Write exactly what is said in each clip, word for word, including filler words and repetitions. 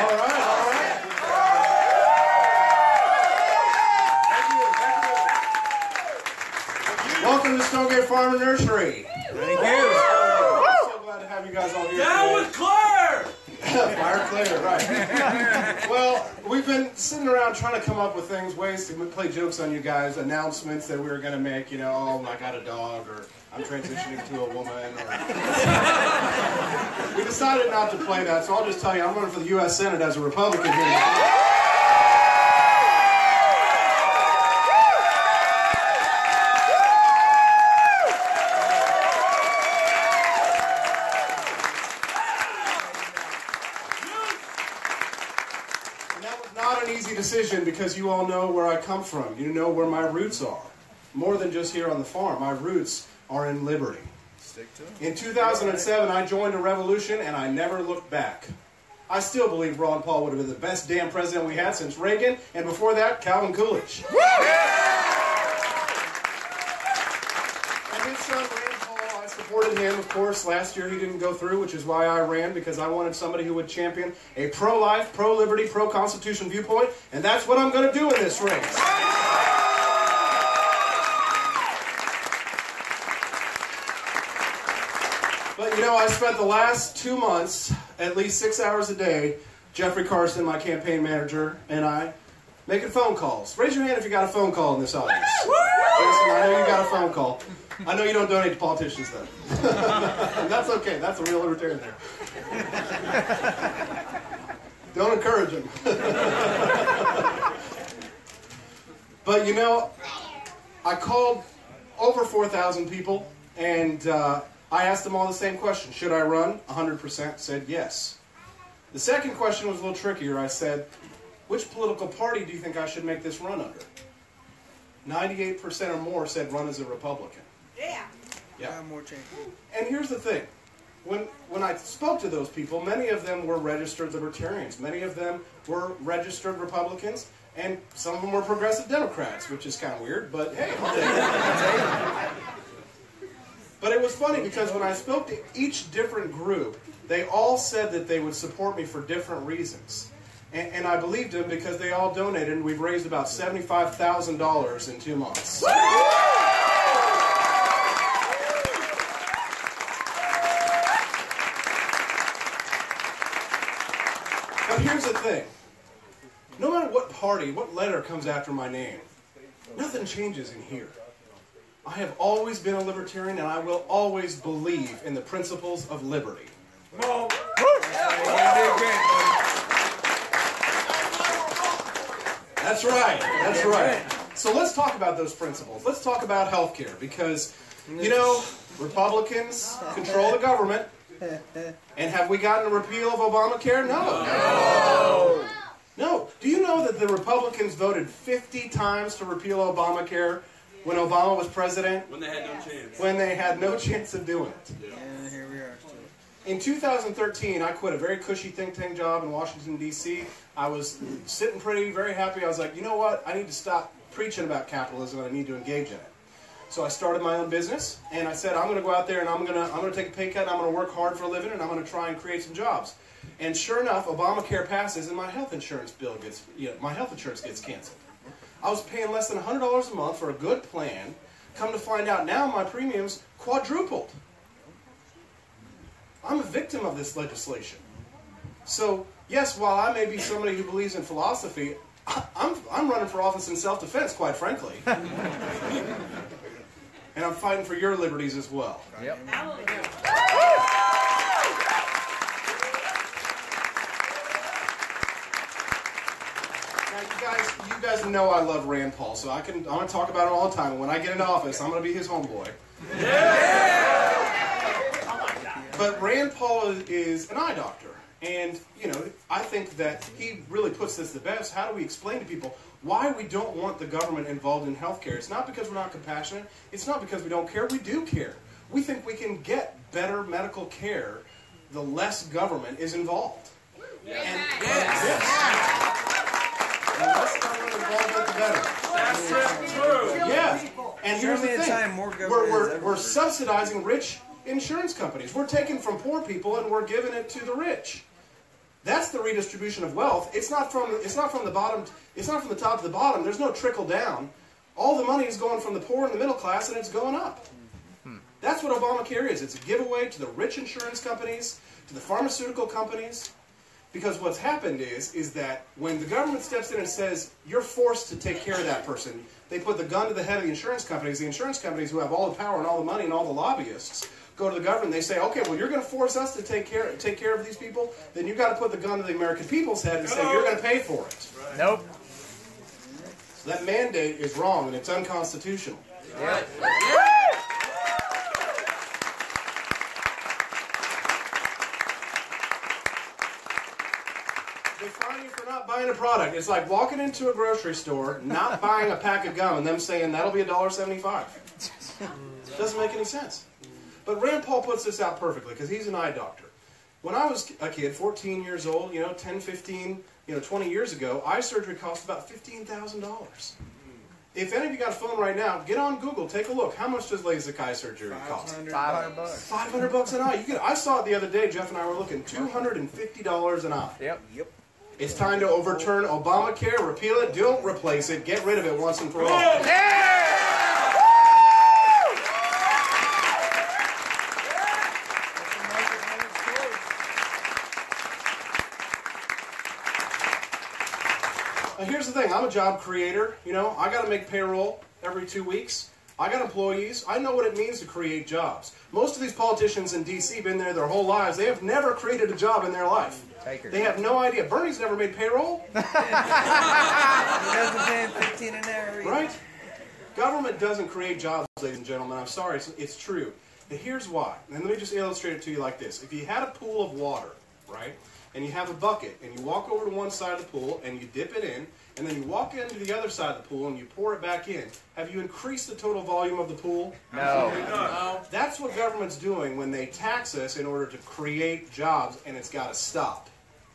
All right, all right. Thank you, thank you. Welcome to Stonegate Farm and Nursery. Thank you. I'm so glad to have you guys all here. Down today. with Claire! Fire Claire, right. Well, we've been sitting around trying to come up with things, ways to play jokes on you guys, announcements that we were going to make, you know, oh, I got a dog, or I'm transitioning to a woman. Or... We decided not to play that, so I'll just tell you, I'm running for the U S Senate as a Republican here. Decision because you all know where I come from. You know where my roots are. More than just here on the farm. My roots are in liberty. Stick to it. In two thousand seven, I joined a revolution and I never looked back. I still believe Ron Paul would have been the best damn president we had since Reagan, and before that, Calvin Coolidge. And his son, Rand Paul, I supported him, of course. Last year he didn't go through, which is why I ran, because I wanted somebody who would champion a pro-life, pro-liberty, pro-constitution viewpoint, and that's what I'm going to do in this race. But, you know, I spent the last two months, at least six hours a day, Jeffrey Carson, my campaign manager, and I, making phone calls. Raise your hand if you got a phone call in this audience. Listen, I know you got a phone call. I know you don't donate to politicians, though. That's okay. That's a real libertarian there. Don't encourage them. But, you know, I called over four thousand people, and uh, I asked them all the same question. Should I run? one hundred percent said yes. The second question was a little trickier. I said, which political party do you think I should make this run under? ninety-eight percent or more said run as a Republican. Yeah. Yeah. More change. And here's the thing. When, when I spoke to those people, many of them were registered libertarians. Many of them were registered Republicans. And some of them were progressive Democrats, which is kind of weird, but hey, I'll take it. But it was funny because when I spoke to each different group, they all said that they would support me for different reasons. And, and I believed them because they all donated, and we've raised about seventy-five thousand dollars in two months. But here's the thing. No matter what party, what letter comes after my name, nothing changes in here. I have always been a libertarian, and I will always believe in the principles of liberty. Well, That's right. That's right. So let's talk about those principles. Let's talk about health care, because, you know, Republicans control the government. And have we gotten a repeal of Obamacare? No. No. No. Do you know that the Republicans voted fifty times to repeal Obamacare when Obama was president? when they had no chance. When they had no chance of doing it. And here we are still. In two thousand thirteen, I quit a very cushy think tank job in Washington, D C I was sitting pretty, very happy. I was like, you know what? I need to stop preaching about capitalism, and I need to engage in it. So I started my own business, and I said, I'm going to go out there, and I'm going to I'm going to take a pay cut, and I'm going to work hard for a living, and I'm going to try and create some jobs. And sure enough, Obamacare passes, and my health insurance bill gets, you know, my health insurance gets canceled. I was paying less than one hundred dollars a month for a good plan. Come to find out now, my premiums quadrupled. I'm a victim of this legislation. So, yes, while I may be somebody who believes in philosophy, I'm, I'm running for office in self-defense, quite frankly. And I'm fighting for your liberties as well. Yep. Now, you guys, you guys know I love Rand Paul, so I can, I'm going to talk about it all the time. And when I get into office, I'm going to be his homeboy. But Rand Paul is, is an eye doctor. And, you know, I think that he really puts this the best. How do we explain to people why we don't want the government involved in healthcare? It's not because we're not compassionate. It's not because we don't care. We do care. We think we can get better medical care the less government is involved. Yes. And, Yes. yes. The less government involvement, the better. That's true. Yeah. And here's the Show me a thing. time more government We're, has we're, ever we're worked. subsidizing rich insurance companies. We're taking from poor people and we're giving it to the rich. That's the redistribution of wealth. It's not from it's not from the bottom. It's not from the top to the bottom. There's no trickle down. All the money is going from the poor and the middle class, and it's going up. That's what Obamacare is. It's a giveaway to the rich insurance companies, to the pharmaceutical companies. Because what's happened is, is that when the government steps in and says, you're forced to take care of that person, they put the gun to the head of the insurance companies. The insurance companies, who have all the power and all the money and all the lobbyists, go to the government and they say, okay, well, you're going to force us to take care, take care of these people? Then you've got to put the gun to the American people's head and say, you're going to pay for it. Right. Nope. So that mandate is wrong and it's unconstitutional. Yeah. They fine you for not buying a product. It's like walking into a grocery store, not buying a pack of gum, and them saying that'll be a dollar seventy-five. Doesn't make any sense. But Rand Paul puts this out perfectly because he's an eye doctor. When I was a kid, fourteen years old, you know, ten, fifteen, you know, twenty years ago, eye surgery cost about fifteen thousand dollars. If any of you got a phone right now, get on Google, take a look. How much does LASIK eye surgery cost? Five hundred bucks. Five hundred bucks an eye. You can, I saw it the other day. Jeff and I were looking. Two hundred and fifty dollars an eye. Yep. Yep. It's time to overturn Obamacare, repeal it, don't replace it, get rid of it once and for all. Yeah! Now here's the thing, I'm a job creator, you know, I got to make payroll every two weeks. I got employees, I know what it means to create jobs. Most of these politicians in D C have been there their whole lives, they have never created a job in their life. They have no idea. Bernie's never made payroll. He doesn't pay fifteen an hour. Right? Government doesn't create jobs, ladies and gentlemen. I'm sorry, it's, it's true. But here's why. And let me just illustrate it to you like this. If you had a pool of water, right, and you have a bucket, and you walk over to one side of the pool, and you dip it in, and then you walk into the other side of the pool, and you pour it back in, have you increased the total volume of the pool? No. No. That's what government's doing when they tax us in order to create jobs, and it's got to stop.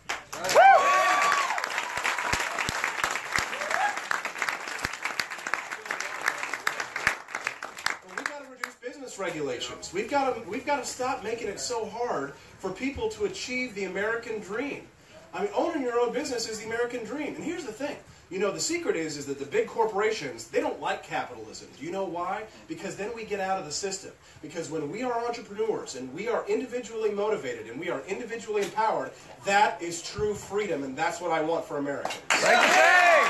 Regulations. We've got to we've got to stop making it so hard for people to achieve the American dream. I mean, owning your own business is the American dream. And here's the thing. You know, the secret is is that the big corporations, they don't like capitalism. Do you know why? Because then we get out of the system. Because when we are entrepreneurs and we are individually motivated and we are individually empowered, that is true freedom, and that's what I want for Americans. Thank you, Dave.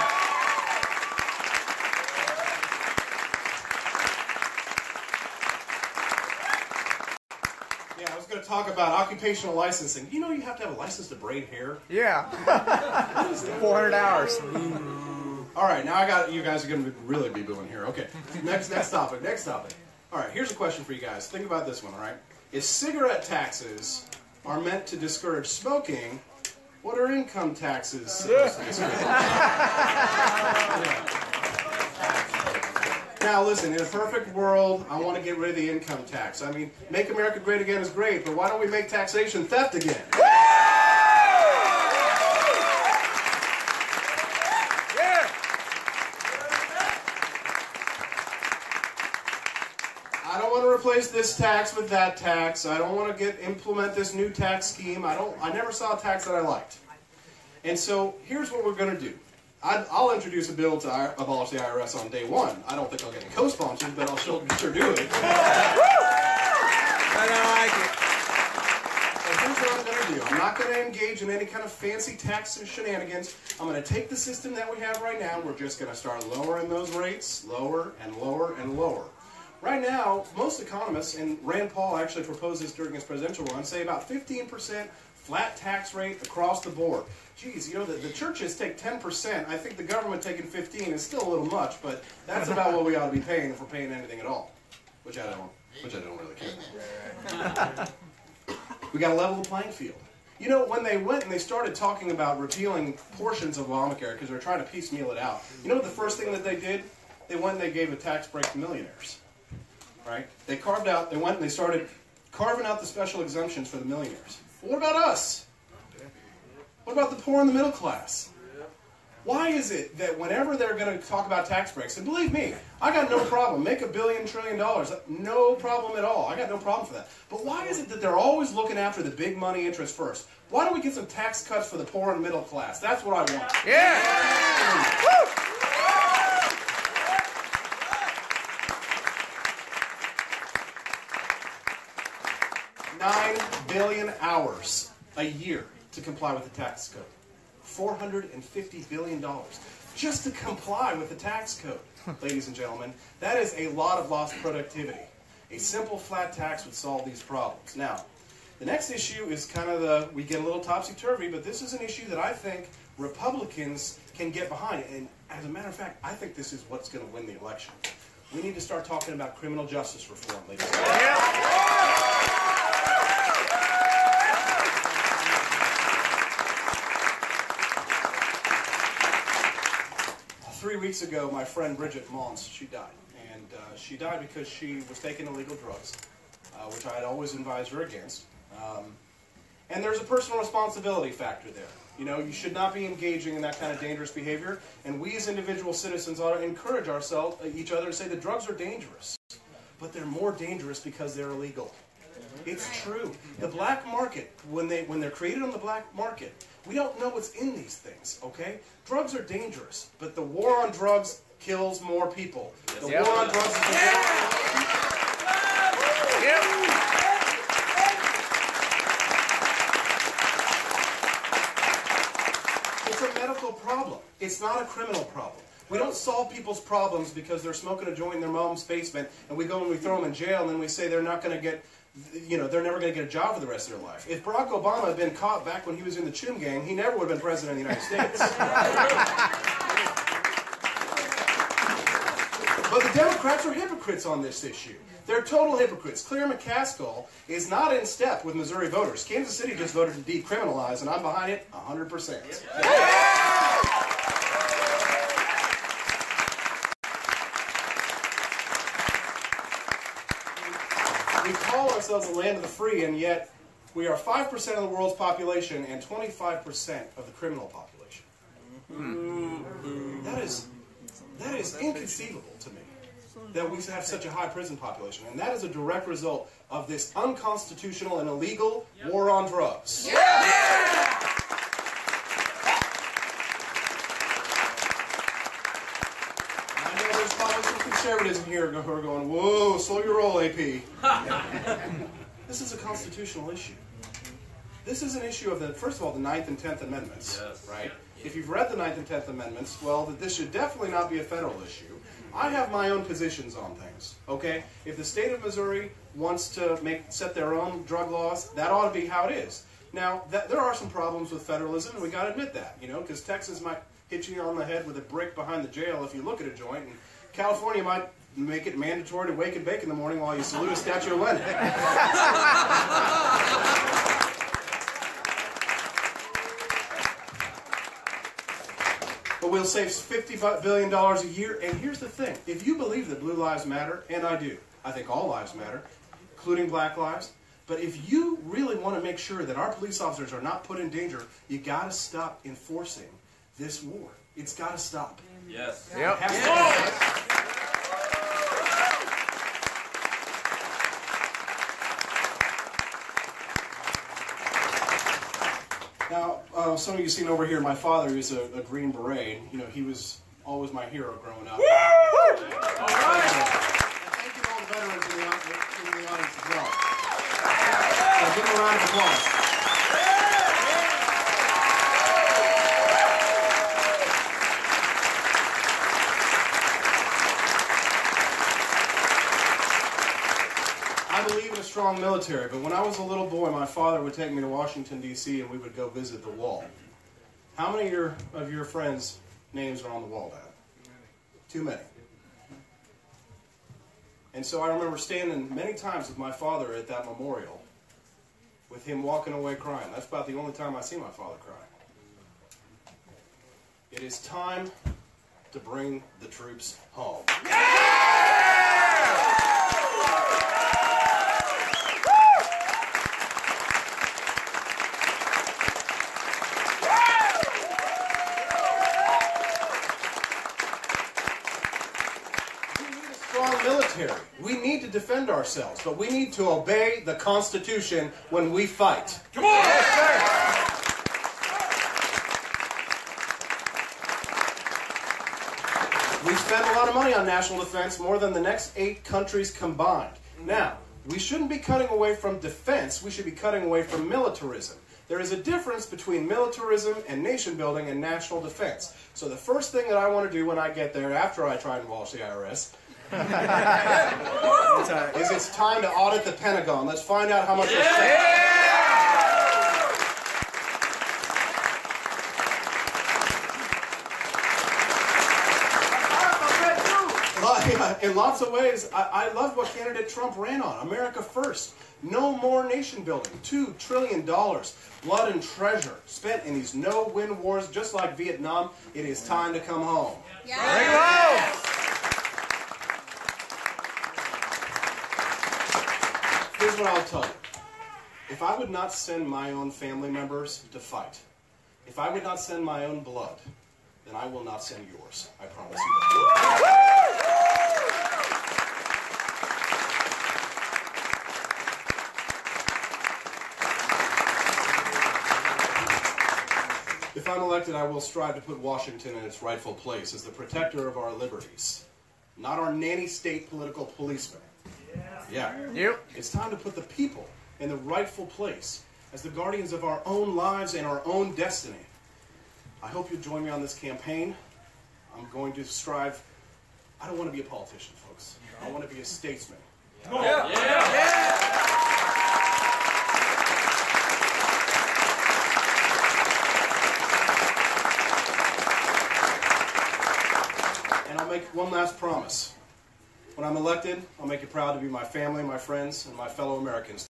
Yeah, I was going to talk about occupational licensing. You know you have to have a license to braid hair? Yeah. four hundred hours. All right, now I got you guys are going to really be booing here. Okay, next next topic. Next topic. All right, here's a question for you guys. Think about this one. All right, if cigarette taxes are meant to discourage smoking, what are income taxes supposed to discourage? Yeah. Now listen, in a perfect world, I want to get rid of the income tax. I mean, make America great again is great, but why don't we make taxation theft again? I don't want to replace this tax with that tax. I don't want to get implement this new tax scheme. I don't. I never saw a tax that I liked. And so here's what we're going to do. I'd, I'll introduce a bill to I, abolish the I R S on day one. I don't think I'll get any co-sponsors, but I'll sure, sure do it. I don't like it. So here's what I'm going to do. I'm not going to engage in any kind of fancy tax shenanigans. I'm going to take the system that we have right now. We're just going to start lowering those rates, lower and lower and lower. Right now, most economists, and Rand Paul actually proposed this during his presidential run, say about fifteen percent flat tax rate across the board. Geez, you know, the, the churches take ten percent. I think the government taking fifteen is still a little much, but that's about what we ought to be paying if we're paying anything at all, which I don't, which I don't really care. We got to level the playing field. You know, when they went and they started talking about repealing portions of Obamacare because they're trying to piecemeal it out, you know what the first thing that they did? They went and they gave a tax break to millionaires. Right? They carved out, they went and they started carving out the special exemptions for the millionaires. Well, what about us? What about the poor and the middle class? Why is it that whenever they're going to talk about tax breaks, and believe me, I got no problem, make a billion trillion dollars, no problem at all. I got no problem for that. But why is it that they're always looking after the big money interest first? Why don't we get some tax cuts for the poor and middle class? That's what I want. Yeah. Woo. Nine billion hours a year to comply with the tax code. four hundred fifty billion dollars just to comply with the tax code, ladies and gentlemen. That is a lot of lost productivity. A simple flat tax would solve these problems. Now, the next issue is kind of the, we get a little topsy-turvy, but this is an issue that I think Republicans can get behind. And as a matter of fact, I think this is what's going to win the election. We need to start talking about criminal justice reform, ladies and gentlemen. Yeah. Three weeks ago, my friend Bridget Mons, she died. And uh, she died because she was taking illegal drugs, uh, which I had always advised her against. Um, and there's a personal responsibility factor there. You know, you should not be engaging in that kind of dangerous behavior. And we as individual citizens ought to encourage ourselves, each other, to say that drugs are dangerous. But they're more dangerous because they're illegal. It's true. The black market, when, they, when they're created on the black market, we don't know what's in these things, okay? Drugs are dangerous, but the war on drugs kills more people. The Yep. war on drugs is the Yep. It's a medical problem. It's not a criminal problem. We don't solve people's problems because they're smoking a joint in their mom's basement, and we go and we throw them in jail, and then we say they're not going to get, you know, they're never going to get a job for the rest of their life. If Barack Obama had been caught back when he was in the Chum Gang, he never would have been president of the United States. But the Democrats are hypocrites on this issue. They're total hypocrites. Claire McCaskill is not in step with Missouri voters. Kansas City just voted to decriminalize, and I'm behind it one hundred percent. We call ourselves the land of the free, and yet we are five percent of the world's population and twenty-five percent of the criminal population. That is, that is inconceivable to me, that we have such a high prison population. And that is a direct result of this unconstitutional and illegal war on drugs. I know there's probably some conservatives in here who are going, whoa, slow your roll, A P. This is a constitutional issue. This is an issue of the, first of all, the ninth and tenth Amendments, Yes. right? If you've read the ninth and tenth Amendments, well, that this should definitely not be a federal issue. I have my own positions on things, okay? If the state of Missouri wants to make set their own drug laws, that ought to be how it is. Now, that, there are some problems with federalism, and we got to admit that, you know, because Texas might hit you on the head with a brick behind the jail if you look at a joint, and California might make it mandatory to wake and bake in the morning while you salute a Statue of Lenin. But we'll save fifty billion dollars a year. And here's the thing. If you believe that blue lives matter, and I do, I think all lives matter, including black lives, but if you really want to make sure that our police officers are not put in danger, you got to stop enforcing this war. It's got to stop. Yes. It Yep. has to stop. Now, uh, some of you seen over here, my father is a, a Green Beret. You know, he was always my hero growing up. All right. And thank you to all the veterans in the, in the audience as well. So give them a round of applause. I believe in a strong military, but when I was a little boy, my father would take me to Washington, D C, and we would go visit the wall. How many of your, of your friends' names are on the wall, Dad? Too many. And so I remember standing many times with my father at that memorial, with him walking away crying. That's about the only time I see my father cry. It is time to bring the troops home. military. We need to defend ourselves, but we need to obey the Constitution when we fight. Come on! We spend a lot of money on national defense, more than the next eight countries combined. Now, we shouldn't be cutting away from defense, we should be cutting away from militarism. There is a difference between militarism and nation building and national defense. So the first thing that I want to do when I get there, after I try and abolish the I R S, is it's time to audit the Pentagon. Let's find out how much we're spending. In lots of ways, I, I love what candidate Trump ran on. America first. No more nation building. Two trillion dollars, blood and treasure spent in these no-win wars, just like Vietnam. It is time to come home. Bring it home! Here's what I'll tell you. If I would not send my own family members to fight, if I would not send my own blood, then I will not send yours. I promise you that. If I'm elected, I will strive to put Washington in its rightful place as the protector of our liberties, not our nanny state political policeman. Yeah. Yep. It's time to put the people in the rightful place as the guardians of our own lives and our own destiny. I hope you join me on this campaign. I'm going to strive. I don't want to be a politician, folks. I want to be a statesman. Come on! Yeah! Yeah. And I'll make one last promise. When I'm elected, I'll make it proud to be my family, my friends, and my fellow Americans.